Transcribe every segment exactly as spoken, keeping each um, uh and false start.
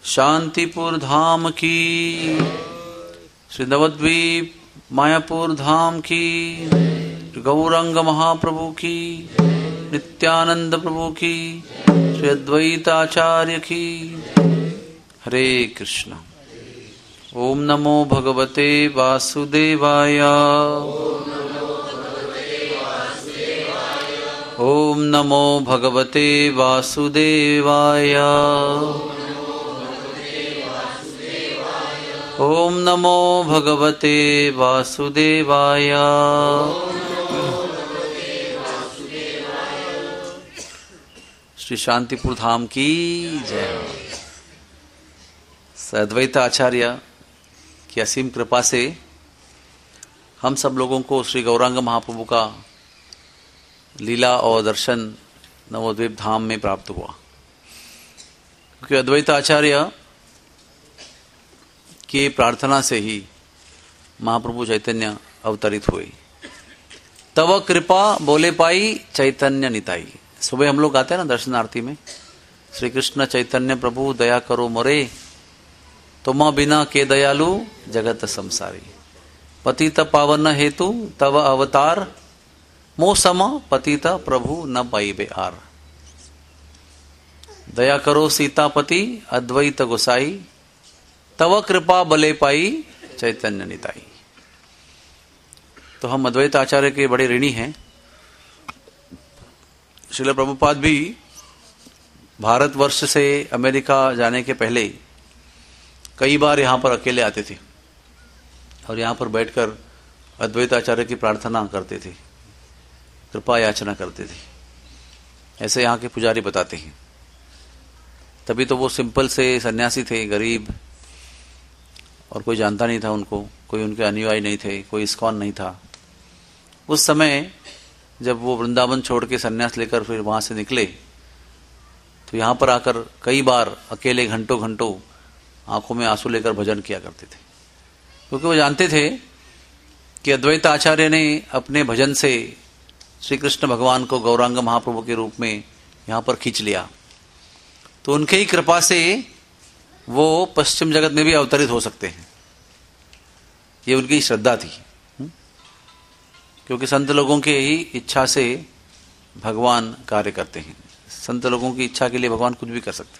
शांतिपुर धाम की, श्री नवद्वीप मायापुर धाम की, गौरंग महाप्रभु की, नित्यानंद प्रभु की, श्री अद्वैत आचार्य की। हरे कृष्ण। ओम नमो भगवते वासुदेवाय। ओम नमो भगवते वासुदेवाय। ओम नमो भगवते वासुदेवाय। श्री शांतिपुर धाम की जय। अद्वैत आचार्य की असीम कृपा से हम सब लोगों को श्री गौरांग महाप्रभु का लीला और दर्शन नवद्वीप धाम में प्राप्त हुआ, क्योंकि अद्वैत आचार्य की प्रार्थना से ही महाप्रभु चैतन्य अवतरित हुए। तव कृपा बोले पाई चैतन्य निताई। सुबह हम लोग गाते हैं ना दर्शनार्थी में, श्री कृष्ण चैतन्य प्रभु दया करो मोरे, तुम बिना के दयालु जगत संसारी। पतित पावन हेतु तव अवतार, मो सम पतित प्रभु न पाइबे आर। दया करो सीतापति अद्वैत गोसाई, तव कृपा बले पाई चैतन्य निताई। तो हम अद्वैत आचार्य के बड़े ऋणी हैं। श्रील प्रभुपाद भी भारतवर्ष से अमेरिका जाने के पहले कई बार यहाँ पर अकेले आते थे और यहाँ पर बैठकर अद्वैत आचार्य की प्रार्थना करते थे, कृपा याचना करते थे। ऐसे यहाँ के पुजारी बताते हैं। तभी तो वो सिंपल से सन्यासी थे, गरीब, और कोई जानता नहीं था उनको, कोई उनके अनुयायी नहीं थे, कोई इस्कॉन नहीं था। उस समय जब वो वृंदावन छोड़ के सन्यास लेकर फिर वहां से निकले, तो यहाँ पर आकर कई बार अकेले घंटों घंटों आंखों में आंसू लेकर भजन किया करते थे, क्योंकि वो जानते थे कि अद्वैत आचार्य ने अपने भजन से श्री कृष्ण भगवान को गौरांग महाप्रभु के रूप में यहाँ पर खींच लिया। तो उनके ही कृपा से वो पश्चिम जगत में भी अवतरित हो सकते हैं, ये उनकी श्रद्धा थी। क्योंकि संत लोगों के ही इच्छा से भगवान कार्य करते हैं। संत लोगों की इच्छा के लिए भगवान कुछ भी कर सकते हैं।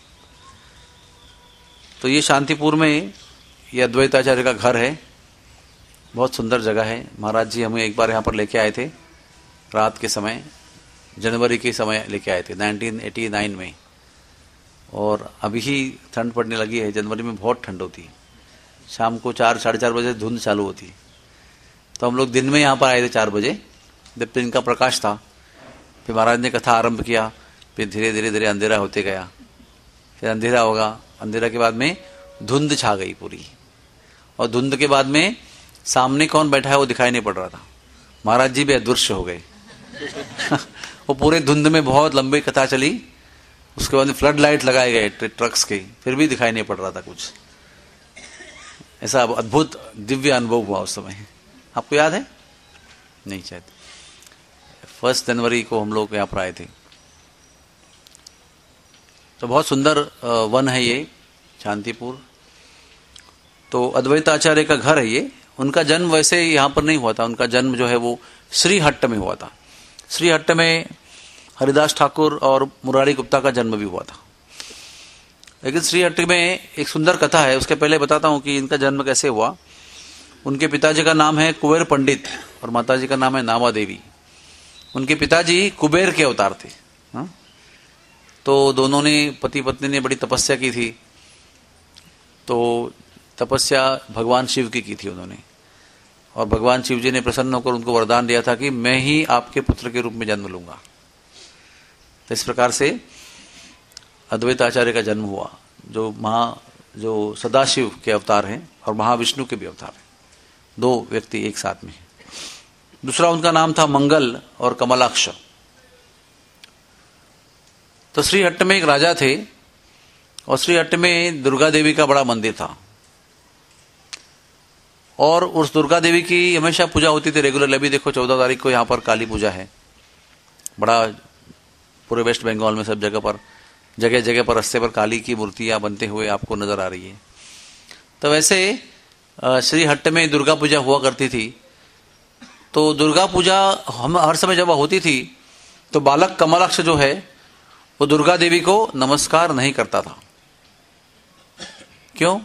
तो ये शांतिपुर में ये अद्वैत आचार्य का घर है, बहुत सुंदर जगह है। महाराज जी हमें एक बार यहाँ पर लेके आए थे, रात के समय, जनवरी के समय लेके आए थे नाइनटीन एटी नाइन में। और अभी ही ठंड पड़ने लगी है, जनवरी में बहुत ठंड होती है। शाम को चार साढ़े चार बजे धुंध चालू होती है। तो हम लोग दिन में यहाँ पर आए थे चार बजे, जब दिन का प्रकाश था। फिर महाराज ने कथा आरंभ किया, फिर धीरे धीरे धीरे अंधेरा होते गया, फिर अंधेरा होगा, अंधेरा के बाद में धुंध छा गई पूरी, और धुंध के बाद में सामने कौन बैठा है वो दिखाई नहीं पड़ रहा था। महाराज जी भी अदृश्य हो गए। वो पूरे धुंध में बहुत लंबी कथा चली। उसके बाद फ्लड लाइट लगाए गए ट्रक्स के, फिर भी दिखाई नहीं पड़ रहा था कुछ। ऐसा अद्भुत दिव्य अनुभव हुआ उस समय। आपको याद है? नहीं शायद। फर्स्ट जनवरी को हम लोग यहाँ पर आए थे। तो बहुत सुंदर वन है ये शांतिपुर। तो अद्वैत आचार्य का घर है ये। उनका जन्म वैसे यहाँ पर नहीं हुआ था, उनका जन्म जो है वो श्रीहट्ट में हुआ था। श्रीहट्ट में हरिदास ठाकुर और मुरारी गुप्ता का जन्म भी हुआ था। लेकिन श्रीहट्ट में एक सुंदर कथा है, उसके पहले बताता हूँ कि इनका जन्म कैसे हुआ। उनके पिताजी का नाम है कुबेर पंडित और माताजी का नाम है नामा देवी। उनके पिताजी कुबेर के अवतार थे। हा? तो दोनों ने, पति पत्नी ने बड़ी तपस्या की थी। तो तपस्या भगवान शिव की की थी उन्होंने, और भगवान शिव जी ने प्रसन्न होकर उनको वरदान दिया था कि मैं ही आपके पुत्र के रूप में जन्म लूंगा। तो इस प्रकार से अद्वैत आचार्य का जन्म हुआ, जो महा जो सदाशिव के अवतार हैं और महाविष्णु के भी अवतार हैं। दो व्यक्ति एक साथ में। दूसरा उनका नाम था मंगल और कमलाक्ष। तो श्रीहट्ट में एक राजा थे, और श्रीहट्ट में दुर्गा देवी का बड़ा मंदिर था, और उस दुर्गा देवी की हमेशा पूजा होती थी रेगुलर। अभी देखो चौदह तारीख को यहाँ पर काली पूजा है, बड़ा पूरे वेस्ट बंगाल में सब जगह पर जगह जगह पर रास्ते पर काली की मूर्तियां बनते हुए आपको नजर आ रही है। तो वैसे श्री हट्ट में दुर्गा पूजा हुआ करती थी। तो दुर्गा पूजा हम हर समय जब होती थी तो बालक कमलाक्ष जो है वो दुर्गा देवी को नमस्कार नहीं करता था। क्यों?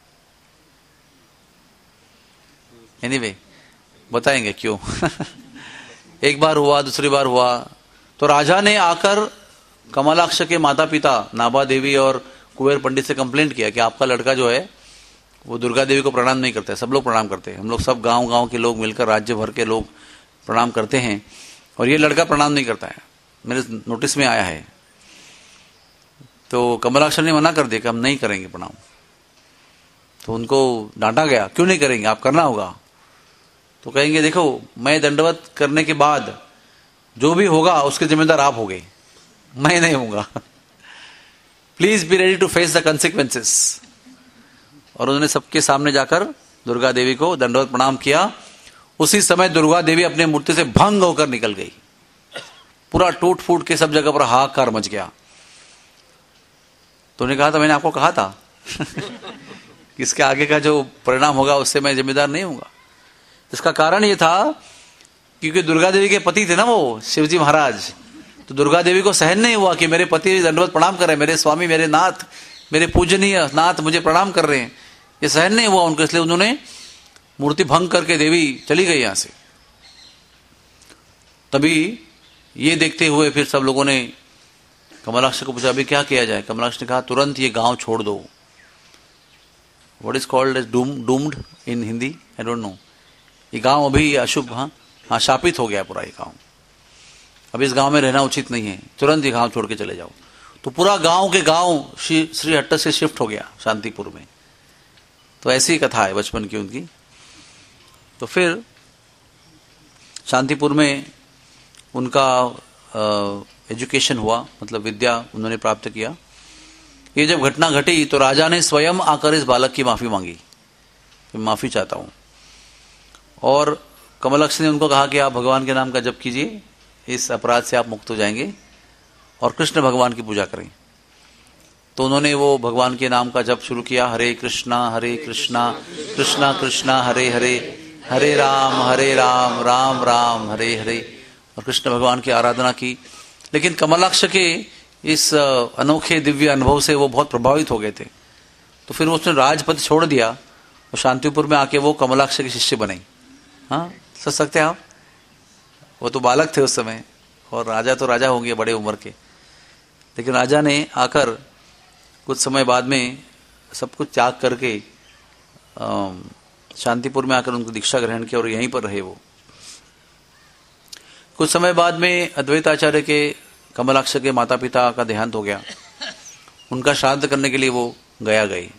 एनीवे बताएंगे क्यों। एक बार हुआ, दूसरी बार हुआ, तो राजा ने आकर कमलाक्ष के माता पिता नाभा देवी और कुबेर पंडित से कंप्लेंट किया कि आपका लड़का जो है वो दुर्गा देवी को प्रणाम नहीं करता है। सब लोग प्रणाम करते हैं, हम लोग सब गांव गांव के लोग मिलकर राज्य भर के लोग प्रणाम करते हैं और ये लड़का प्रणाम नहीं करता है, मेरे नोटिस में आया है। तो कमलाक्ष ने मना कर दिया कि हम नहीं करेंगे प्रणाम। तो उनको डांटा गया, क्यों नहीं करेंगे, आप करना होगा। तो कहेंगे देखो मैं दंडवत करने के बाद जो भी होगा उसके जिम्मेदार आप होगे, मैं नहीं होऊंगा। Please be ready to face the consequences. और उन्होंने सबके सामने जाकर दुर्गा देवी को दंडवत प्रणाम किया। उसी समय दुर्गा देवी अपने मूर्ति से भंग होकर निकल गई। पूरा टूट फूट के सब जगह पर हाहाकार मच गया। तो उन्होंने कहा था मैंने आपको कहा था इसके आगे का जो परिणाम होगा उससे मैं जिम्मेदार नहीं हूंगा। इसका कारण ये था क्योंकि दुर्गा देवी के पति थे ना वो शिवजी महाराज। तो दुर्गा देवी को सहन नहीं हुआ कि मेरे पति दंडवत प्रणाम कर रहे हैं, मेरे स्वामी, मेरे नाथ, मेरे पूजनीय नाथ मुझे प्रणाम कर रहे हैं, ये सहन नहीं हुआ उनको। इसलिए उन्होंने मूर्ति भंग करके देवी चली गई यहां से। तभी ये देखते हुए फिर सब लोगों ने कमलाक्ष को पूछा अभी क्या किया जाए। कमलाक्ष ने कहा तुरंत ये गांव छोड़ दो। What is called as doomed in Hindi, I don't know. ये गांव अभी अशुभ, हाँ हाँ शापित हो गया पूरा ये गांव, अब इस गांव में रहना उचित नहीं है, तुरंत ये गांव छोड़ के चले जाओ। तो पूरा गांव के गांव श्री हट्ट से शिफ्ट हो गया शांतिपुर में। तो ऐसी ही कथा है बचपन की उनकी। तो फिर शांतिपुर में उनका एजुकेशन हुआ, मतलब विद्या उन्होंने प्राप्त किया। ये जब घटना घटी तो राजा ने स्वयं आकर इस बालक की माफी मांगी कि माफी चाहता हूं। और कमलाक्ष ने उनको कहा कि आप भगवान के नाम का जप कीजिए, इस अपराध से आप मुक्त हो जाएंगे और कृष्ण भगवान की पूजा करें। तो उन्होंने वो भगवान के नाम का जप शुरू किया, हरे कृष्णा हरे कृष्णा कृष्णा कृष्णा हरे हरे, हरे राम हरे राम राम राम हरे हरे, और कृष्ण भगवान की आराधना की। लेकिन कमलाक्ष के इस अनोखे दिव्य अनुभव से वो बहुत प्रभावित हो गए थे। तो फिर उसने राजपद छोड़ दिया और शांतिपुर में आके वो कमलाक्ष के शिष्य बने। हाँ सोच सकते हैं आप, वो तो बालक थे उस समय और राजा तो राजा होंगे बड़े उम्र के। लेकिन राजा ने आकर कुछ समय बाद में सब कुछ त्याग करके शांतिपुर में आकर उनको दीक्षा ग्रहण किया और यहीं पर रहे वो। कुछ समय बाद में अद्वैताचार्य के कमलाक्ष के माता पिता का देहांत हो गया। उनका श्राद्ध करने के लिए वो गया गए।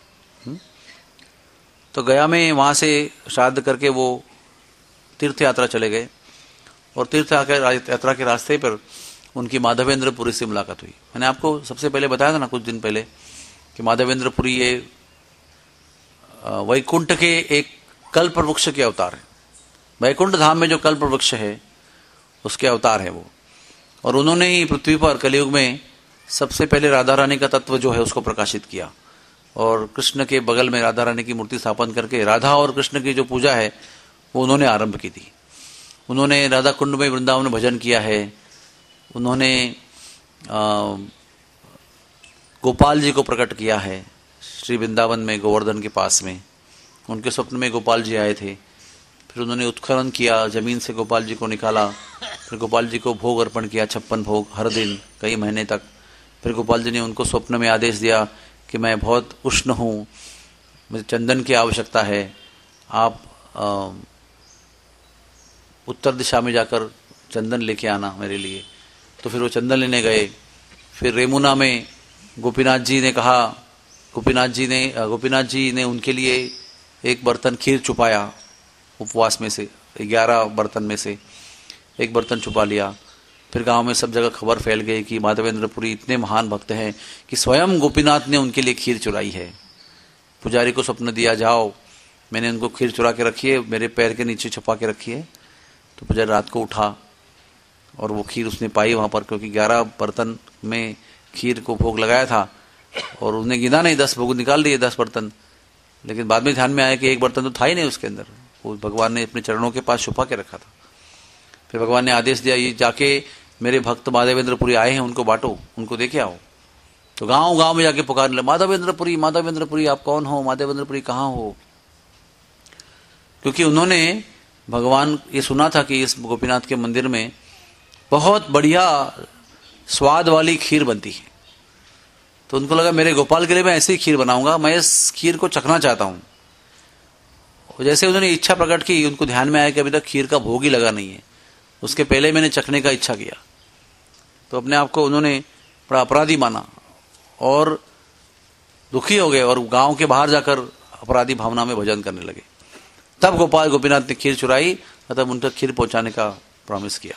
तो गया में वहां से श्राद्ध करके वो तीर्थ यात्रा चले गए और तीर्थ यात्रा के रास्ते पर उनकी माधवेंद्रपुरी से मुलाकात हुई। मैंने आपको सबसे पहले बताया था ना कुछ दिन पहले कि माधवेंद्रपुरी ये वैकुंठ के एक कल्प वृक्ष के अवतार है। वैकुंठ धाम में जो कल्प वृक्ष है उसके अवतार है वो। और उन्होंने ही पृथ्वी पर कलयुग में सबसे पहले राधा रानी का तत्व जो है उसको प्रकाशित किया और कृष्ण के बगल में राधा रानी की मूर्ति स्थापन करके राधा और कृष्ण की जो पूजा है वो उन्होंने आरंभ की थी। उन्होंने राधा कुंड में वृंदावन में भजन किया है। उन्होंने गोपाल जी को प्रकट किया है श्री वृंदावन में गोवर्धन के पास में। उनके स्वप्न में गोपाल जी आए थे। फिर उन्होंने उत्खनन किया, जमीन से गोपाल जी को निकाला, फिर गोपाल जी को भोग अर्पण किया, छप्पन भोग हर दिन कई महीने तक। फिर गोपाल जी ने उनको स्वप्न में आदेश दिया कि मैं बहुत उष्ण हूँ, मुझे चंदन की आवश्यकता है, आप आ, उत्तर दिशा में जाकर चंदन लेके आना मेरे लिए। तो फिर वो चंदन लेने गए। फिर रेमुना में गोपीनाथ जी ने कहा, गोपीनाथ जी ने गोपीनाथ जी ने उनके लिए एक बर्तन खीर छुपाया उपवास में से, ग्यारह बर्तन में से एक बर्तन छुपा लिया। फिर गांव में सब जगह खबर फैल गई कि माधवेंद्रपुरी इतने महान भक्त हैं कि स्वयं गोपीनाथ ने उनके लिए खीर चुराई है। पुजारी को स्वप्न दिया, जाओ मैंने उनको खीर चुरा के रखी है, मेरे पैर के नीचे छुपा के रखी है। तो पुजारी रात को उठा और वो खीर उसने पाई वहां पर, क्योंकि ग्यारह बर्तन में खीर को भोग लगाया था और उन्हें गिना नहीं, दस भोग निकाल दिए, दस बर्तन। लेकिन बाद में ध्यान में आया कि एक बर्तन तो था ही नहीं उसके अंदर, वो भगवान ने अपने चरणों के पास छुपा के रखा था। फिर भगवान ने आदेश दिया, ये जाके मेरे भक्त माधवेंद्रपुरी आए हैं, उनको बांटो, उनको देके आओ। तो गांव गांव में जाके पुकारने लगे, माधवेंद्रपुरी माधवेंद्रपुरी आप कौन हो, माधवेंद्रपुरी कहाँ हो। क्योंकि उन्होंने भगवान ये सुना था कि इस गोपीनाथ के मंदिर में बहुत बढ़िया स्वाद वाली खीर बनती है। तो उनको लगा मेरे गोपाल के लिए मैं ऐसी खीर बनाऊंगा, मैं इस खीर को चखना चाहता हूं। जैसे उन्होंने इच्छा प्रकट की, उनको ध्यान में आया कि अभी तक खीर का भोग ही लगा नहीं है, उसके पहले मैंने चखने का इच्छा किया। तो अपने आप को उन्होंने बड़ा अपराधी माना और दुखी हो गए और गांव के बाहर जाकर अपराधी भावना में भजन करने लगे। तब गोपाल गोपीनाथ ने खीर चुराई, तब उन तक खीर पहुंचाने का प्रॉमिस किया।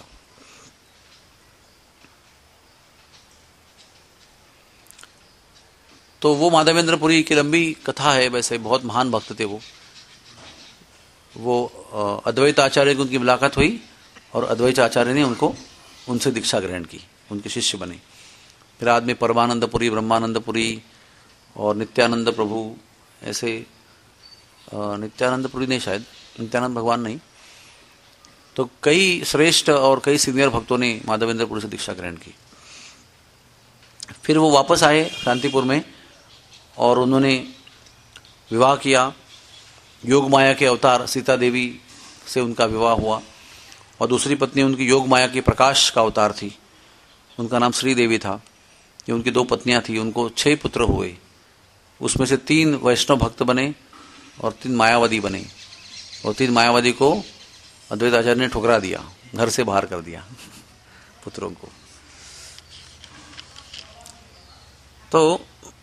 तो वो माधवेंद्रपुरी की लंबी कथा है, वैसे बहुत महान भक्त थे वो। वो अद्वैत आचार्य की उनकी मुलाकात हुई और अद्वैत आचार्य ने उनको उनसे दीक्षा ग्रहण की, उनके शिष्य बने। फिर बाद में परमानंदपुरी, ब्रह्मानंदपुरी और नित्यानंद प्रभु, ऐसे नित्यानंदपुरी नहीं, शायद नित्यानंद भगवान नहीं, तो कई श्रेष्ठ और कई सीनियर भक्तों ने माधवेंद्रपुरी से दीक्षा ग्रहण की। फिर वो वापस आए शांतिपुर में और उन्होंने विवाह किया। योग माया के अवतार सीता देवी से उनका विवाह हुआ और दूसरी पत्नी उनकी योग माया के प्रकाश का अवतार थी, उनका नाम श्री देवी था। ये उनकी दो पत्नियां थी, उनको छह पुत्र हुए, उसमें से तीन वैष्णव भक्त बने और तीन मायावादी बने। और तीन मायावादी को अद्वैत आचार्य ने ठुकरा दिया, घर से बाहर कर दिया पुत्रों को। तो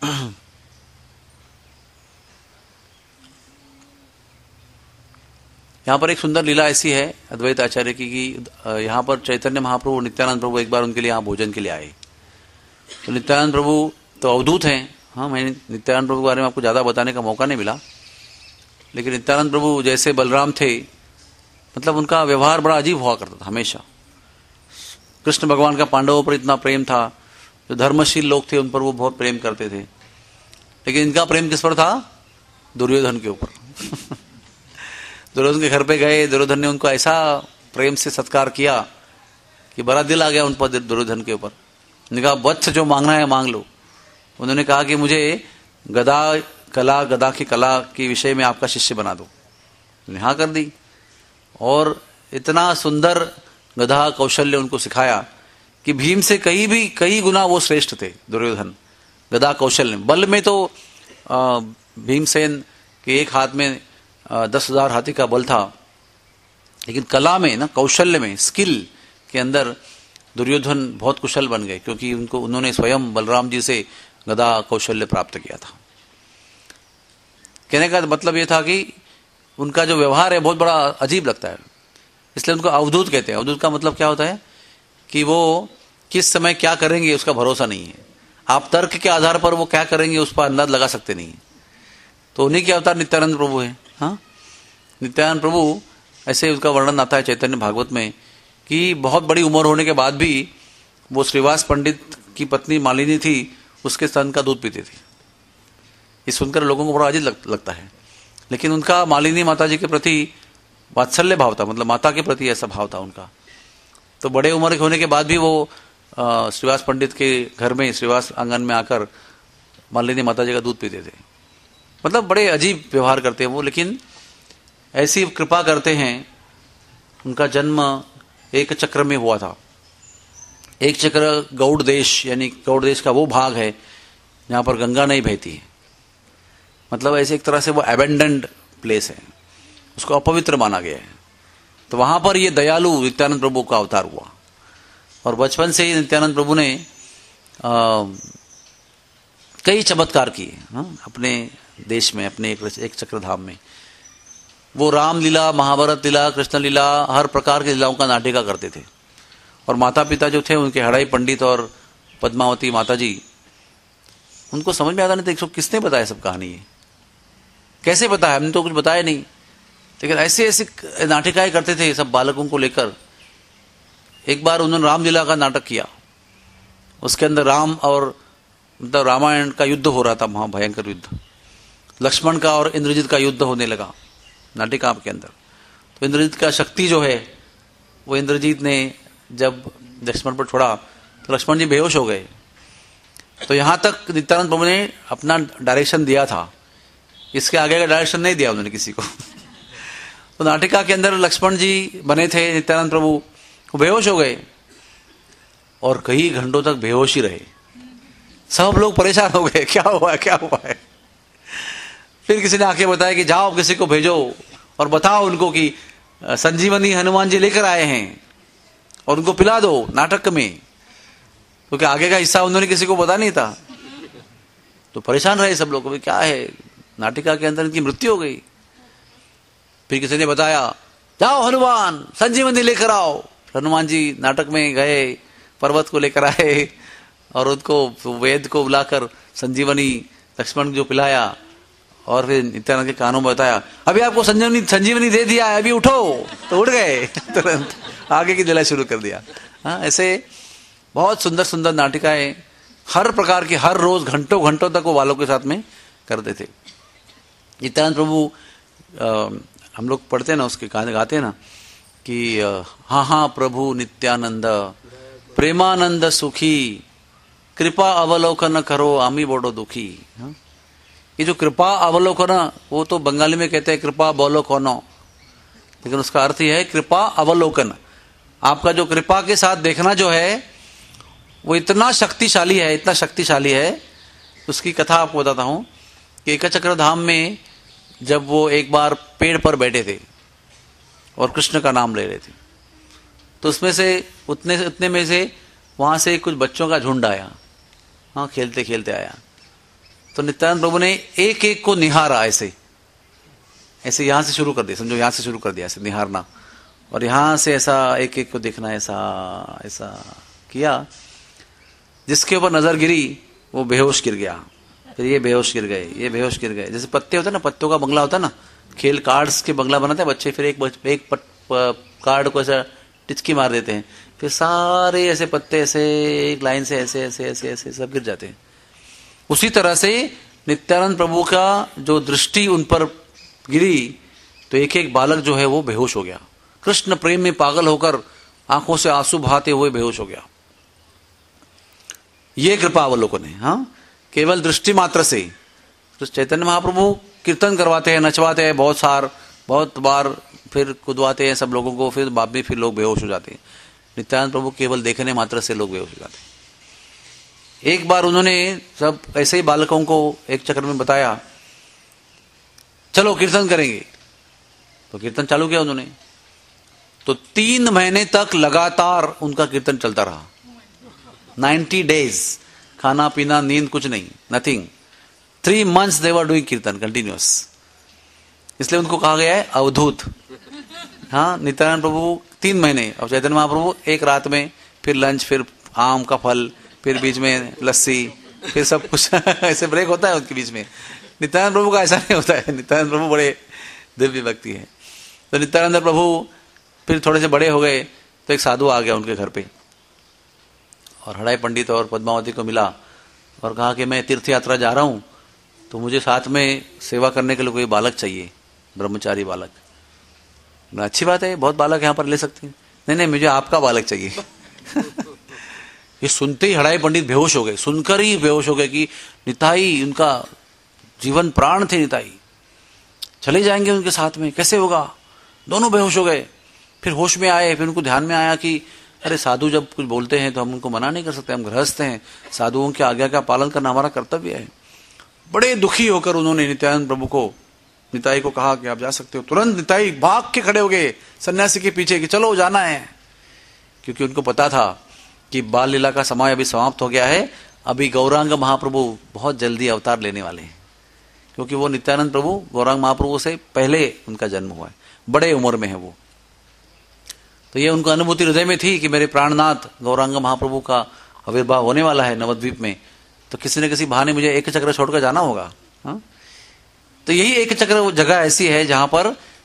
यहाँ पर एक सुंदर लीला ऐसी है अद्वैत आचार्य की कि यहाँ पर चैतन्य महाप्रभु, नित्यानंद प्रभु एक बार उनके लिए यहाँ भोजन के लिए आए। तो नित्यानंद प्रभु तो अवधूत हैं। हाँ, मैंने नित्यानंद प्रभु के बारे में आपको ज्यादा बताने का मौका नहीं मिला, लेकिन नित्यानंद प्रभु जैसे बलराम थे, मतलब उनका व्यवहार बड़ा अजीब हुआ करता था हमेशा। कृष्ण भगवान का पांडवों पर इतना प्रेम था, जो धर्मशील लोग थे उन पर वो बहुत प्रेम करते थे, लेकिन इनका प्रेम किस पर था? दुर्योधन के ऊपर। दुर्योधन के घर पे गए, दुर्योधन ने उनको ऐसा प्रेम से सत्कार किया कि बड़ा दिल आ गया उन पर दुर्योधन के ऊपर। उन्होंने कहा वत्स जो मांगना है मांग लो। उन्होंने कहा कि मुझे गदा कला, गदा की कला के विषय में आपका शिष्य बना दो। उन्होंने हाँ कर दी और इतना सुंदर गधा कौशल्य उनको सिखाया कि भीम से कई भी कई गुना वो श्रेष्ठ थे दुर्योधन गदा कौशल्य। बल में तो भीमसेन के एक हाथ में दस हजार हाथी का बल था, लेकिन कला में ना, कौशल्य में, स्किल के अंदर दुर्योधन बहुत कुशल बन गए, क्योंकि उनको उन्होंने स्वयं बलराम जी से गदा कौशल्य प्राप्त किया था। कहने का मतलब यह था कि उनका जो व्यवहार है बहुत बड़ा अजीब लगता है, इसलिए उनको अवधूत कहते हैं। अवधूत का मतलब क्या होता है कि वो किस समय क्या करेंगे उसका भरोसा नहीं है। आप तर्क के आधार पर वो क्या करेंगे उस पर अंदाज लगा सकते नहीं। तो उन्हीं के अवतार नित्यानंद प्रभु है। हाँ, नित्यानंद प्रभु ऐसे उसका वर्णन आता है चैतन्य भागवत में कि बहुत बड़ी उम्र होने के बाद भी वो श्रीवास पंडित की पत्नी मालिनी थी, उसके स्तन का दूध पीते थे। ये सुनकर लोगों को बड़ा अजीब लग, लगता है, लेकिन उनका मालिनी माता जी के प्रति वात्सल्य भाव था, मतलब माता के प्रति ऐसा भाव था उनका। तो बड़े उम्र होने के बाद भी वो श्रीवास पंडित के घर में, श्रीवास आंगन में आकर मालिनी माता जी का दूध पीते थे। मतलब बड़े अजीब व्यवहार करते हैं वो, लेकिन ऐसी कृपा करते हैं। उनका जन्म एक चक्र में हुआ था। एक चक्र गौड़ देश, यानी गौड़ देश का वो भाग है जहां पर गंगा नहीं बहती है, मतलब ऐसे एक तरह से वो एबेंडेंड प्लेस है, उसको अपवित्र माना गया है। तो वहां पर ये दयालु नित्यानंद प्रभु का अवतार हुआ और बचपन से ही नित्यानंद प्रभु ने आ, कई चमत्कार किए अपने देश में, अपने एक, एक चक्रधाम में। वो राम लीला, महाभारत लीला, कृष्ण लीला, हर प्रकार की लीलाओं का नाटिका करते थे। और माता पिता जो थे उनके हड़ाई पंडित और पद्मावती माता जी, उनको समझ में आता नहीं था इसको किसने बताया सब कहानी, है कैसे बताया, हमने तो कुछ बताया नहीं। लेकिन ऐसे ऐसे नाटिकाएं करते थे सब बालकों को लेकर। एक बार उन्होंने रामलीला का नाटक किया, उसके अंदर राम और मतलब रामायण का युद्ध हो रहा था, महाभयंकर युद्ध, लक्ष्मण का और इंद्रजीत का युद्ध होने लगा नाटिका के अंदर। तो इंद्रजीत का शक्ति जो है वो इंद्रजीत ने जब लक्ष्मण पर छोड़ा तो लक्ष्मण जी बेहोश हो गए। तो यहां तक नित्यानंद प्रभु ने अपना डायरेक्शन दिया था, इसके आगे का डायरेक्शन नहीं दिया उन्होंने किसी को। तो नाटिका के अंदर लक्ष्मण जी बने थे, नित्यानंद प्रभु वो बेहोश हो गए और कई घंटों तक बेहोश ही रहे। सब लोग परेशान हो गए, क्या हुआ है क्या हुआ है। फिर किसी ने आके बताया कि जाओ किसी को भेजो और बताओ उनको कि संजीवनी हनुमान जी लेकर आए हैं और उनको पिला दो नाटक में, क्योंकि आगे का हिस्सा उन्होंने किसी को पता नहीं था। तो परेशान रहे सब लोग, क्या है, नाटिका के अंदर इनकी मृत्यु हो गई। फिर किसी ने बताया जाओ हनुमान संजीवनी लेकर आओ। हनुमान जी नाटक में गए, पर्वत को लेकर आए और उनको वेद को बुलाकर संजीवनी लक्ष्मण जो पिलाया और फिर नित्यानंद के कानों में बताया अभी आपको संजीवनी संजीवनी दे दिया है, अभी उठो। तो उठ गए, तुरंत आगे की दिला शुरू कर दिया। हाँ, ऐसे बहुत सुंदर सुंदर नाटिकाएं हर प्रकार की, हर रोज घंटों घंटों तक वो वालों के साथ में करते थे। नित्यानंद प्रभु आ, हम लोग पढ़ते हैं ना, उसके गाने गाते हैं ना कि हाँ हाँ प्रभु नित्यानंद प्रेमानंद सुखी कृपा अवलोकन करो आमी बड़ो दुखी। हाँ? ये जो कृपा अवलोकन, वो तो बंगाली में कहते हैं कृपा अवलोकनो, लेकिन उसका अर्थ यह है कृपा अवलोकन। आपका जो कृपा के साथ देखना जो है वो इतना शक्तिशाली है, इतना शक्तिशाली है। उसकी कथा आपको बताता हूं कि एकचक्र धाम में जब वो एक बार पेड़ पर बैठे थे और कृष्ण का नाम ले रहे थे, तो उसमें से उतने उतने में से वहां से कुछ बच्चों का झुंड आया। हाँ, खेलते खेलते आया। तो नित्यानंद प्रभु ने एक एक को निहारा, ऐसे ऐसे यहां से शुरू कर दिया, समझो यहां से शुरू कर दिया ऐसे निहारना, और यहां से ऐसा एक एक को देखना, ऐसा ऐसा किया। जिसके ऊपर नजर गिरी वो बेहोश गिर गया, फिर ये बेहोश गिर गए, ये बेहोश गिर गए। जैसे पत्ते होते हैं ना, पत्तों का बंगला होता है ना, खेल कार्ड्स के बंगला बनाते हैं बच्चे, फिर एक एक पट, प, कार्ड को ऐसा टिचकी मार देते हैं, फिर सारे ऐसे पत्ते ऐसे एक लाइन से ऐसे ऐसे ऐसे ऐसे सब गिर जाते हैं। उसी तरह से नित्यानंद प्रभु का जो दृष्टि उन पर गिरी तो एक एक बालक जो है वो बेहोश हो गया, कृष्ण प्रेम में पागल होकर आंखों से आंसू बहाते हुए बेहोश हो गया। ये कृपा अवलोकन है। हाँ, केवल दृष्टि मात्र से। तो चैतन्य महाप्रभु कीर्तन करवाते हैं, नचवाते हैं बहुत सार बहुत बार, फिर कुदवाते हैं सब लोगों को, फिर बाद में फिर लोग बेहोश हो जाते हैं। नित्यानंद प्रभु केवल देखने मात्र से लोग बेहोश हो जाते हैं। एक बार उन्होंने सब ऐसे ही बालकों को एक चक्र में बताया चलो कीर्तन करेंगे, तो कीर्तन चालू किया उन्होंने। तो तीन महीने तक लगातार उनका कीर्तन चलता रहा, नाइन्टी डेज, खाना पीना नींद कुछ नहीं, nothing. Three months they were doing kirtan continuous, इसलिए उनको कहा गया है अवधूत। हाँ, नित्यानंद प्रभु तीन महीने और चैतन्य महाप्रभु एक रात में, फिर लंच, फिर आम का फल, फिर बीच में लस्सी, फिर सब कुछ ऐसे ब्रेक होता है उनके बीच में। नित्यानंद प्रभु का ऐसा नहीं होता है, नित्यानंद प्रभु बड़े दिव्य व्यक्ति है। तो नित्यानंद प्रभु फिर थोड़े से बड़े हो गए तो एक साधु आ गया उनके घर पे, और हड़ाई पंडित और पद्मावती को मिला और कहा कि मैं तीर्थ यात्रा जा रहा हूं, तो मुझे साथ में सेवा करने के लिए कोई बालक चाहिए, ब्रह्मचारी बालक। अच्छी बात है, बहुत बालक यहाँ पर ले सकते हैं। नहीं नहीं, मुझे आपका बालक चाहिए। ये सुनते ही हड़ाई पंडित बेहोश हो गए, सुनकर ही बेहोश हो गए कि निताई उनका जीवन प्राण थे, निताई चले जाएंगे उनके साथ में, कैसे होगा। दोनों बेहोश हो गए, फिर होश में आए, फिर उनको ध्यान में आया कि अरे साधु जब कुछ बोलते हैं तो हम उनको मना नहीं कर सकते, हम गृहस्थ हैं, साधुओं की आज्ञा का पालन करना हमारा कर्तव्य है। बड़े दुखी होकर उन्होंने नित्यानंद प्रभु को, निताई को कहा कि आप जा सकते हो। तुरंत निताई भाग के खड़े हो गए सन्यासी के पीछे कि चलो जाना है, क्योंकि उनको पता था कि बाल लीला का समय अभी समाप्त हो गया है, अभी गौरांग महाप्रभु बहुत जल्दी अवतार लेने वाले हैं, क्योंकि वो नित्यानंद प्रभु गौरांग महाप्रभु से पहले उनका जन्म हुआ है, बड़े उम्र में है वो। तो ये उनको अनुभूति हृदय में थी कि मेरे प्राणनाथ गौरांग महाप्रभु का आविर्भाव होने वाला है नवद्वीप में, तो किसी न किसी बहाने मुझे एक चक्र छोड़कर जाना होगा। हा? तो यही एक चक्र जगह ऐसी है जहां पर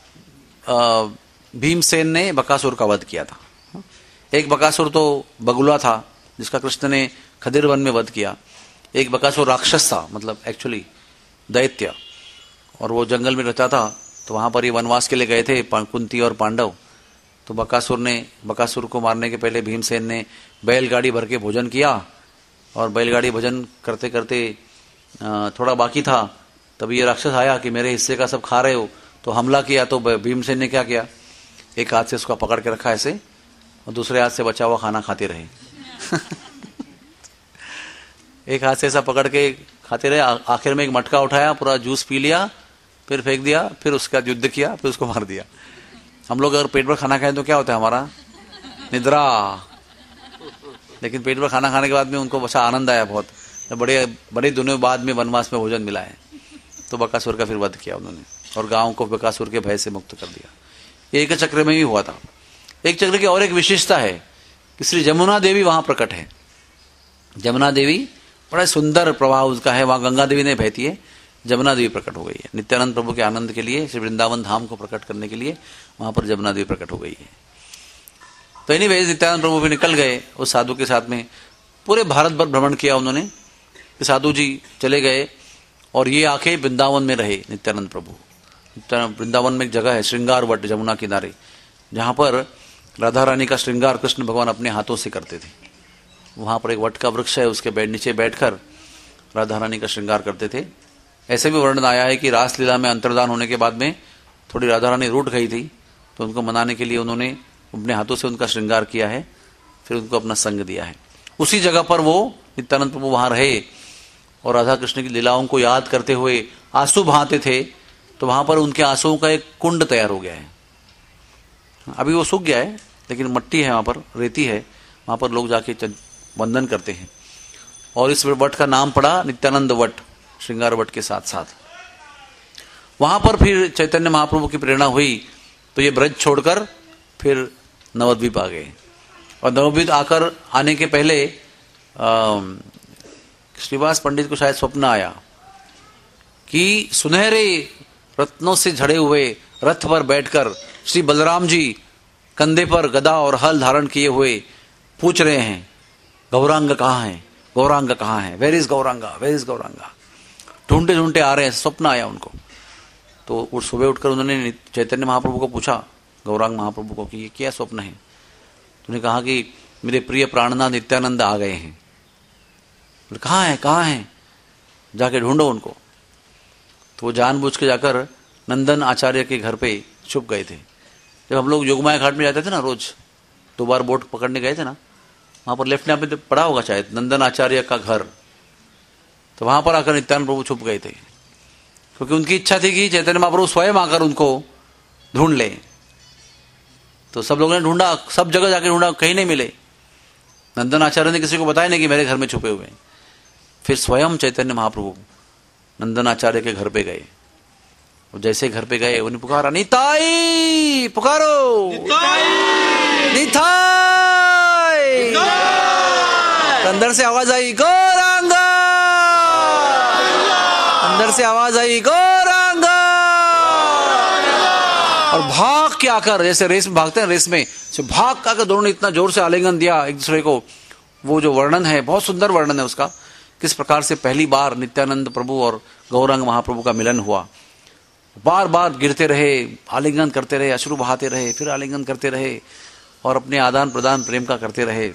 भीमसेन ने बकासुर का वध किया था। एक बकासुर तो बगुला था जिसका कृष्ण ने खदिर वन में वध किया। एक बकासुर राक्षस था, मतलब एक्चुअली दैत्य, और वो जंगल में रहता था। तो वहां पर ये वनवास के लिए गए थे कुंती और पांडव। तो बकासुर ने बकासुर को मारने के पहले भीमसेन ने बैलगाड़ी भर के भोजन किया, और बैलगाड़ी भोजन करते करते थोड़ा बाकी था, तभी ये राक्षस आया कि मेरे हिस्से का सब खा रहे हो, तो हमला किया। तो भीमसेन ने क्या किया, एक हाथ से उसका पकड़ के रखा ऐसे, और दूसरे हाथ से बचा हुआ खाना खाते रहे। एक हाथ से ऐसा पकड़ के खाते रहे, आखिर में एक मटका उठाया, पूरा जूस पी लिया, फिर फेंक दिया, फिर उसका युद्ध किया, फिर उसको मार दिया। हम लोग अगर पेट भर खाना खाएं तो क्या होता है हमारा, निद्रा। लेकिन पेट भर खाना खाने के बाद में उनको बसा आनंद आया बहुत, बड़े बड़े दिनों बाद में वनवास में भोजन मिला है। तो बकासुर का फिर वध किया उन्होंने, और गांव को बकासुर के भय से मुक्त कर दिया। एक चक्र में ही हुआ था। एक चक्र की और एक विशेषता है कि श्री जमुना देवी वहां प्रकट है। जमुना देवी बड़ा सुंदर प्रवाह उसका है, वहां गंगा देवी नहीं बहती है, जमुना देवी प्रकट हो गई है। नित्यानंद प्रभु के आनंद के लिए, श्री वृंदावन धाम को प्रकट करने के लिए वहां पर जमुना देवी प्रकट हो गई है। तो एनीवेज नित्यानंद प्रभु भी निकल गए उस साधु के साथ में, पूरे भारत भर भ्रमण किया उन्होंने। साधु जी चले गए और ये आके वृंदावन में रहे नित्यानंद प्रभु। वृंदावन में एक जगह है श्रृंगार वट, जमुना किनारे, जहां पर राधा रानी का श्रृंगार कृष्ण भगवान अपने हाथों से करते थे। वहां पर एक वट का वृक्ष है, उसके बैठ नीचे बैठकर राधा रानी का श्रृंगार करते थे। ऐसे भी वर्णन आया है कि रासलीला में अंतर्धान होने के बाद में थोड़ी राधा रानी रूठ गई थी, तो उनको मनाने के लिए उन्होंने अपने हाथों से उनका श्रृंगार किया है, फिर उनको अपना संग दिया है। उसी जगह पर वो नित्यानंद प्रभु वहां रहे और राधा कृष्ण की लीलाओं को याद करते हुए आंसू बहाते थे। तो वहां पर उनके आंसुओं का एक कुंड तैयार हो गया है। अभी वो सूख गया है, लेकिन मट्टी है वहां पर, रेती है, वहां पर लोग जाके वंदन करते हैं। और इस वट का नाम पड़ा नित्यानंद वट, श्रृंगार वट के साथ साथ। वहां पर फिर चैतन्य महाप्रभु की प्रेरणा हुई, तो ये ब्रज छोड़कर फिर नवद्वीप आ गए। और नवद्वीप आकर आने के पहले श्रीवास पंडित को शायद स्वप्न आया कि सुनहरे रत्नों से झड़े हुए रथ पर बैठकर श्री बलराम जी कंधे पर गदा और हल धारण किए हुए पूछ रहे हैं, गौरांग कहाँ है, गौरांग कहाँ है, where is Gauranga, where is Gauranga. ढूंढते ढूंढते आ रहे हैं, स्वप्न आया उनको। तो सुबह उठकर उन्होंने चैतन्य महाप्रभु को पूछा, गौरांग महाप्रभु को, कि ये क्या स्वप्न है। उन्होंने कहा कि मेरे प्रिय प्राणनाथ नित्यानंद आ गए हैं। कहाँ है, कहाँ है, जाके ढूंढो उनको। तो वो जानबूझ के जाकर नंदन आचार्य के घर पे छुप गए थे। जब हम लोग योगमाया घाट में जाते थे ना, रोज दो बार बोट पकड़ने गए थे ना, वहां पर लेफ्ट में आपने पढ़ा होगा शायद, नंदन आचार्य का घर। तो वहां पर आकर नित्यानंद प्रभु छुप गए थे, क्योंकि उनकी इच्छा थी कि चैतन्य महाप्रभु स्वयं आकर उनको ढूंढ ले। तो सब लोगों ने ढूंढा, सब जगह जाके ढूंढा, कहीं नहीं मिले। नंदन आचार्य ने किसी को बताया नहीं कि मेरे घर में छुपे हुए हैं। फिर स्वयं चैतन्य महाप्रभु नंदन आचार्य के घर पे गए। और जैसे घर पे गए, उन्हें पुकारा, निताई, पुकारो निताई। अंदर से आवाज आई, गौरांगा। अंदर से आवाज आई, गौरांगा। और भाग के आकर, जैसे रेस में भागते हैं, रेस में से भाग के आकर दोनों ने इतना जोर से आलिंगन दिया एक दूसरे को। वो जो वर्णन है, बहुत सुंदर वर्णन है उसका, किस प्रकार से पहली बार नित्यानंद प्रभु और गौरांग महाप्रभु का मिलन हुआ। बार बार गिरते रहे, आलिंगन करते रहे, अश्रु बहाते रहे, फिर आलिंगन करते रहे, और अपने आदान प्रदान प्रेम का करते रहे।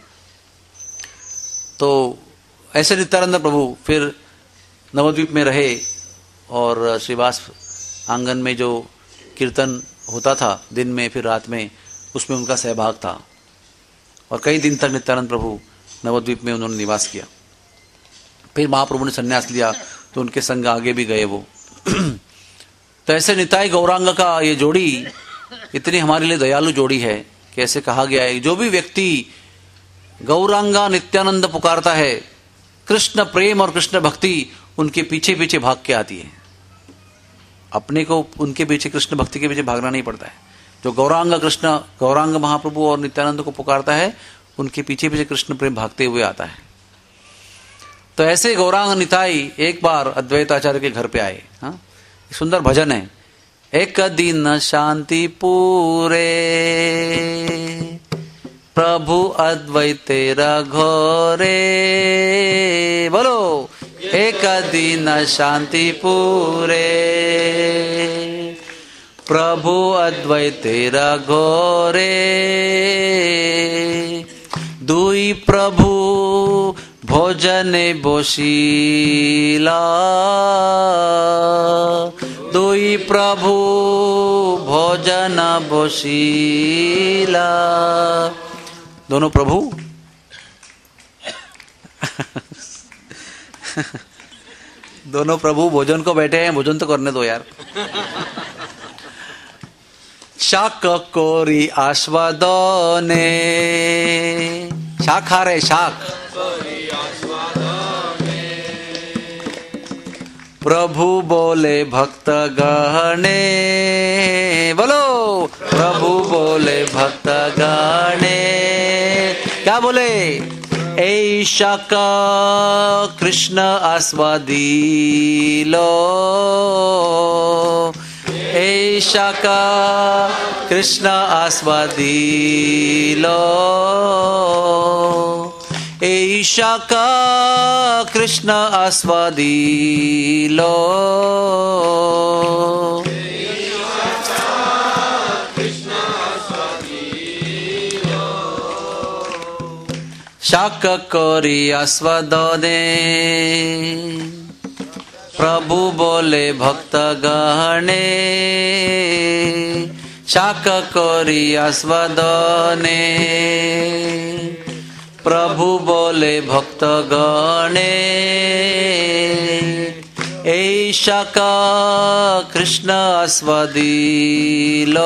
तो ऐसे नित्यानंद प्रभु फिर नवद्वीप में रहे, और श्रीवास आंगन में जो कीर्तन होता था दिन में फिर रात में, उसमें उनका सहभाग था। और कई दिन तक नित्यानंद प्रभु नवद्वीप में उन्होंने निवास किया। फिर महाप्रभु ने संन्यास लिया, तो उनके संग आगे भी गए वो। तो ऐसे निताई गौरांग का ये जोड़ी इतनी हमारे लिए दयालु जोड़ी है कि ऐसे कहा गया है, जो भी व्यक्ति गौरांगा नित्यानंद पुकारता है, कृष्ण प्रेम और कृष्ण भक्ति उनके पीछे पीछे भाग के आती है। अपने को उनके पीछे, कृष्ण भक्ति के पीछे भागना नहीं पड़ता है। जो गौरांग कृष्ण, गौरांग महाप्रभु और नित्यानंद को पुकारता है, उनके पीछे पीछे कृष्ण प्रेम भागते हुए आता है। तो ऐसे गौरांग निताई एक बार अद्वैत आचार्य के घर पे आए। हाँ, सुंदर भजन है, एक दिन शांति पूरे प्रभु अद्वैते रघोरे, बोलो एक दिन शांति पूरे। प्रभु अद्वैते रघोरे, दुई प्रभु भोजने बोशिला, दुई प्रभु भोजन बोशिला। दोनों प्रभु दोनों प्रभु भोजन को बैठे हैं, भोजन तो करने दो यार। शाक कोरी आस्वादने, शाक खा रहे, शाक। प्रभु बोले भक्त गहने, बोलो प्रभु बोले भक्त गहने। क्या बोले? ऐशा का कृष्ण आस्वादी लो, ऐशा का कृष्ण आस्वादी लो, ऐशा का कृष्ण आस्वादी लो। शाक कोरी आस्वादने, प्रभु बोले भक्त गहने। शाक कोरी आस्वादने, प्रभु बोले भक्त गणे। ऐशा का कृष्ण आस्वादी लो,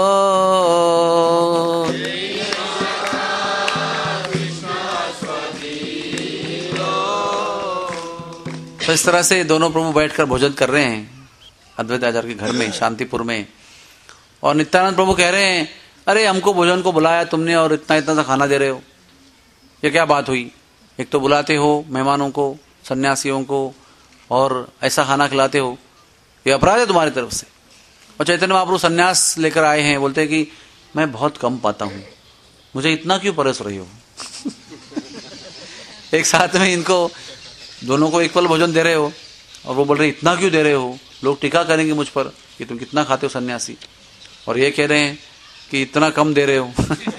तो इस तरह से दोनों प्रभु बैठकर भोजन कर रहे हैं अद्वैत आचार्य के घर में शांतिपुर में। और नित्यानंद प्रभु कह रहे हैं, अरे हमको भोजन को बुलाया तुमने और इतना इतना सा खाना दे रहे हो, ये क्या बात हुई? एक तो बुलाते हो मेहमानों को, सन्यासियों को, और ऐसा खाना खिलाते हो, ये अपराध है तुम्हारी तरफ से। और चैतन्य महाप्रभु सन्यास लेकर आए हैं, बोलते हैं कि मैं बहुत कम पाता हूं, मुझे इतना क्यों परस रही हो? एक साथ में इनको दोनों को एक पल भोजन दे रहे हो और वो बोल रहे इतना क्यों दे रहे हो, लोग टीका करेंगे मुझ पर कि तुम कितना खाते हो सन्यासी, और ये कह रहे हैं कि इतना कम दे रहे हो।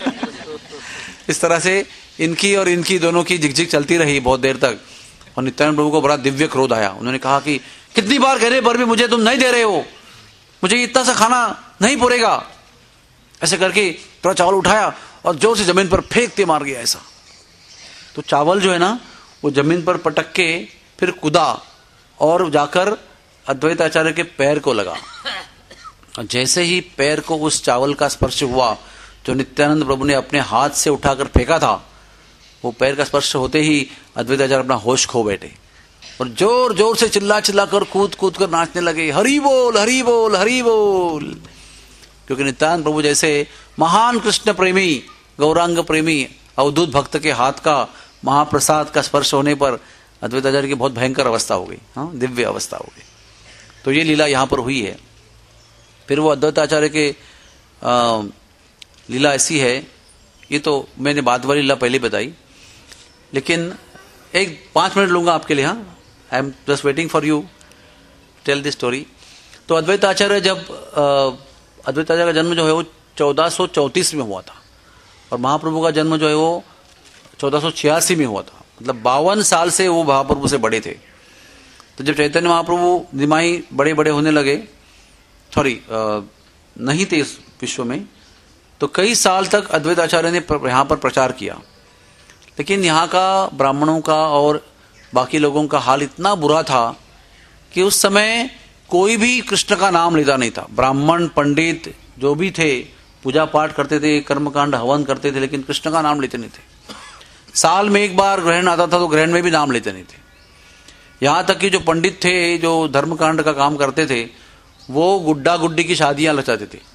इस तरह से इनकी और इनकी दोनों की झिकझिक चलती रही बहुत देर तक। और नित्यानंद प्रभु को बड़ा दिव्य क्रोध आया। उन्होंने कहा कि कितनी बार कहने पर भी मुझे तुम नहीं दे रहे हो, मुझे इतना सा खाना नहीं पुरेगा। ऐसे करके थोड़ा चावल उठाया और जोर से जमीन पर फेंकते मार गया ऐसा। तो चावल जो है ना वो जमीन पर पटक के फिर कूदा और जाकर अद्वैत आचार्य के पैर को लगा। और जैसे ही पैर को उस चावल का स्पर्श हुआ जो नित्यानंद प्रभु ने अपने हाथ से उठाकर फेंका था, वो पैर का स्पर्श होते ही अद्वैत आचार्य अपना होश खो बैठे और जोर जोर से चिल्ला चिल्ला कर कूद कूद कर नाचने लगे, हरि बोल हरि बोल हरि बोल। क्योंकि नित्यानंद प्रभु जैसे महान कृष्ण प्रेमी, गौरांग प्रेमी, अवधूत भक्त के हाथ का महाप्रसाद का स्पर्श होने पर अद्वैत आचार्य की बहुत भयंकर अवस्था हो गई, हाँ, दिव्य अवस्था हो गई। तो ये लीला यहां पर हुई है। फिर वो अद्वैत आचार्य के आ, लीला ऐसी है, ये तो मैंने बाद वाली लीला पहले बताई, लेकिन एक पांच मिनट लूंगा आपके लिए। हाँ, I am just waiting for you tell this story. तो अद्वैत आचार्य जब अद्वैत आचार्य का जन्म जो है वो चौदह सौ चौंतीस में हुआ था और महाप्रभु का जन्म जो है वो चौदह सौ छियासी में हुआ था। मतलब बावन साल से वो महाप्रभु से बड़े थे। तो जब चैतन्य महाप्रभु निमाई बड़े बड़े होने लगे, सॉरी नहीं थे इस विश्व में, तो कई साल तक अद्वैत आचार्य ने यहाँ पर प्रचार किया। लेकिन यहाँ का ब्राह्मणों का और बाकी लोगों का हाल इतना बुरा था कि उस समय कोई भी कृष्ण का नाम लेता नहीं था। ब्राह्मण पंडित जो भी थे पूजा पाठ करते थे, कर्मकांड हवन करते थे, लेकिन कृष्ण का नाम लेते नहीं थे। साल में एक बार ग्रहण आता था तो ग्रहण में भी नाम लेते नहीं थे। यहाँ तक कि जो पंडित थे, जो धर्मकांड का काम करते थे, वो गुड्डा गुड्डी की शादियां रचाते थे।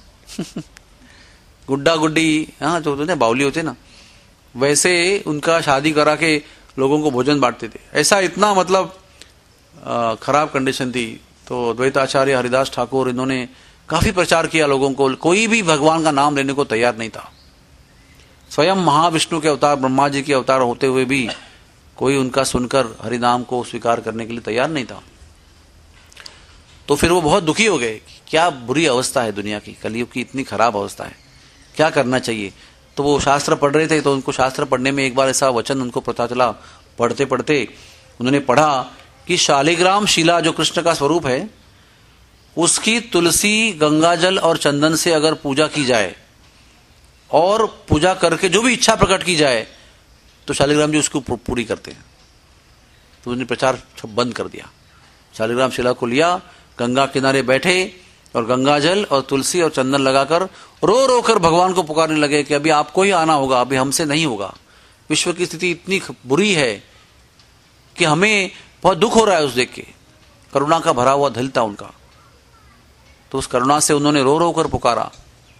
गुड्डा गुड्डी, हाँ, जो होते बावली होते ना, वैसे उनका शादी करा के लोगों को भोजन बांटते थे। ऐसा इतना मतलब आ, खराब कंडीशन थी। तो अद्वैत आचार्य, हरिदास ठाकुर, इन्होंने काफी प्रचार किया लोगों को। कोई भी भगवान का नाम लेने को तैयार नहीं था। स्वयं महाविष्णु के अवतार, ब्रह्मा जी के अवतार होते हुए भी कोई उनका सुनकर हरिनाम को स्वीकार करने के लिए तैयार नहीं था। तो फिर वो बहुत दुखी हो गए, क्या बुरी अवस्था है दुनिया की, कलयुग की इतनी खराब अवस्था है, क्या करना चाहिए। तो वो शास्त्र पढ़ रहे थे, तो उनको शास्त्र पढ़ने में एक बार ऐसा वचन उनको पता चला, पढ़ते पढ़ते उन्होंने पढ़ा कि शालिग्राम शिला जो कृष्ण का स्वरूप है, उसकी तुलसी, गंगाजल और चंदन से अगर पूजा की जाए और पूजा करके जो भी इच्छा प्रकट की जाए तो शालिग्राम जी उसको पूरी करते हैं। तो उन्होंने प्रचार बंद कर दिया। शालिग्राम शिला को लिया, गंगा किनारे बैठे और गंगाजल और तुलसी और चंदन लगाकर रो रो कर भगवान को पुकारने लगे कि अभी आपको ही आना होगा, अभी हमसे नहीं होगा। विश्व की स्थिति इतनी बुरी है कि हमें बहुत दुख हो रहा है उस देख के। करुणा का भरा हुआ दिल था उनका, तो उस करुणा से उन्होंने रो रो कर पुकारा।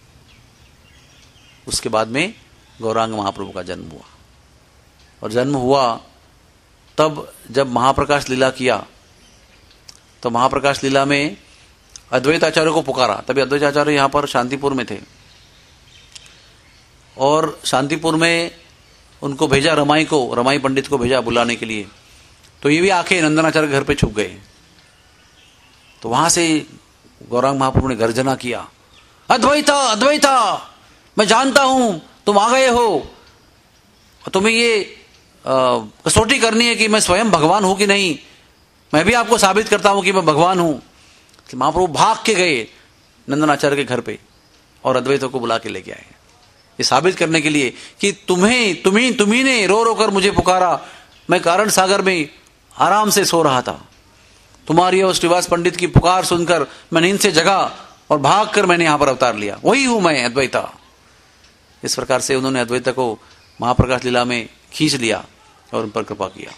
उसके बाद में गौरांग महाप्रभु का जन्म हुआ। और जन्म हुआ तब जब महाप्रकाश लीला किया, तो महाप्रकाश लीला में अद्वैत आचार्य को पुकारा। तभी अद्वैत आचार्य यहां पर शांतिपुर में थे और शांतिपुर में उनको भेजा, रमाई को, रमाई पंडित को भेजा बुलाने के लिए। तो ये भी आके नंदनाचार्य के घर पे छुप गए। तो वहां से गौरांग महाप्रभु ने गर्जना किया, अद्वैता अद्वैता, मैं जानता हूं तुम आ गए हो, तुम्हें ये कसौटी करनी है कि मैं स्वयं भगवान हूं कि नहीं, मैं भी आपको साबित करता हूं कि मैं भगवान हूं। तो महाप्रभु भाग के गए नंदनाचार्य के घर पे और अद्वैत को बुला के लेके आए, ये साबित करने के लिए कि तुम्हें तुम्ही तुम्ही ने रो रो कर मुझे पुकारा, मैं कारण सागर में आराम से सो रहा था, तुम्हारी और श्रीवास पंडित की पुकार सुनकर मैं नींद से जगा और भाग कर मैंने यहां पर अवतार लिया, वही हूं मैं अद्वैता। इस प्रकार से उन्होंने अद्वैत को महाप्रकाश लीला में खींच लिया और उन पर कृपा किया।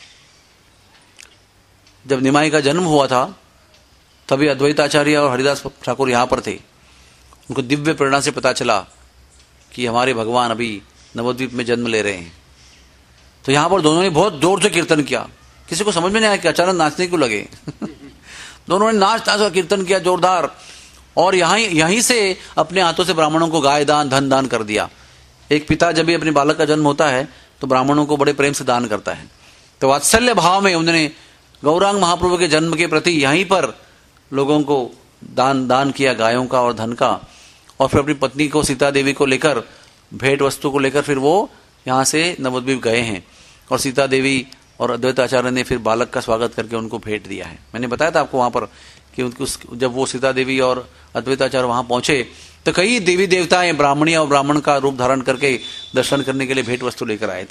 जब निमाई का जन्म हुआ था तभी अद्वैताचार्य और हरिदास ठाकुर यहां पर थे। उनको दिव्य प्रेरणा से पता चला कि हमारे भगवान अभी नवद्वीप में जन्म ले रहे हैं। तो यहां पर दोनों ने बहुत जोर से कीर्तन किया। किसी को समझ में नहीं आया कि अचानक नाचने क्यों लगे दोनों ने नाच नाच कीर्तन किया जोरदार, और यहीं यहीं से अपने हाथों से ब्राह्मणों को गाय दान, धन दान कर दिया। एक पिता जब भी अपने बालक का जन्म होता है तो ब्राह्मणों को बड़े प्रेम से दान करता है। तो वात्सल्य भाव में उन्होंने गौरांग महाप्रभु के जन्म के प्रति यहीं पर लोगों को दान दान किया, गायों का और धन का। और फिर अपनी पत्नी को, सीता देवी को लेकर, भेंट वस्तु को लेकर फिर वो यहाँ से नवद्वीप गए हैं। और सीता देवी और अद्वैत आचार्य ने फिर बालक का स्वागत करके उनको भेंट दिया है। मैंने बताया था आपको वहां पर कि उनको जब वो सीता देवी और अद्वैत आचार्य वहां पहुंचे तो कई देवी देवताएं ब्राह्मणी और ब्राह्मण का रूप धारण करके दर्शन करने के लिए भेंट वस्तु लेकर आए थे।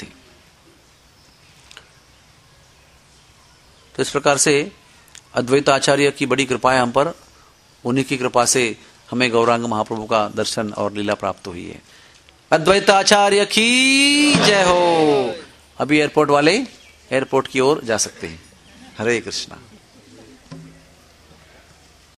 तो इस प्रकार से अद्वैत आचार्य की बड़ी कृपा है हम पर, उन्हीं की कृपा से हमें गौरांग महाप्रभु का दर्शन और लीला प्राप्त हुई है। अद्वैत आचार्य की जय हो। अभी एयरपोर्ट वाले एयरपोर्ट की ओर जा सकते हैं। हरे कृष्णा।